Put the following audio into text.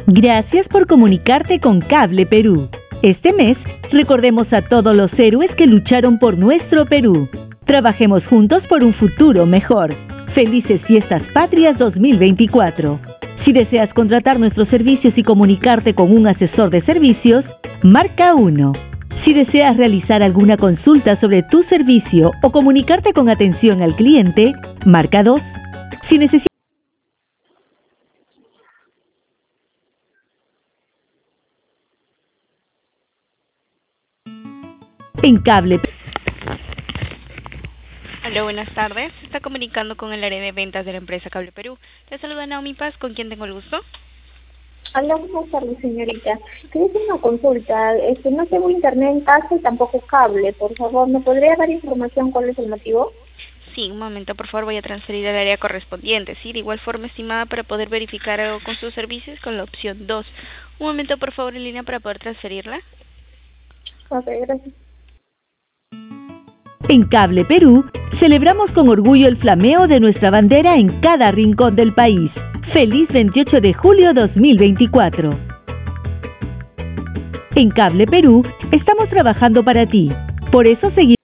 Gracias por comunicarte con Cable Perú. Este mes, recordemos a todos los héroes que lucharon por nuestro Perú. Trabajemos juntos por un futuro mejor. Felices Fiestas Patrias 2024. Si deseas contratar nuestros servicios y comunicarte con un asesor de servicios, marca 1. Si deseas realizar alguna consulta sobre tu servicio o comunicarte con atención al cliente, marca 2. Si necesitas en Cable. Hola, buenas tardes. Se está comunicando con el área de ventas de la empresa Cable Perú. Le saluda Naomi Paz, ¿con quién tengo el gusto? Hola, buenas tardes, señorita. Quería hacer una consulta. No tengo internet en casa y tampoco cable. Por favor, ¿me podría dar información cuál es el motivo? Sí, un momento, por favor, voy a transferir al área correspondiente. Sí, de igual forma, estimada, para poder verificar algo con sus servicios con la opción 2. Un momento, por favor, en línea para poder transferirla. Ok, gracias. En Cable Perú, celebramos con orgullo el flameo de nuestra bandera en cada rincón del país. ¡Feliz 28 de julio 2024! En Cable Perú, estamos trabajando para ti. Por eso seguimos.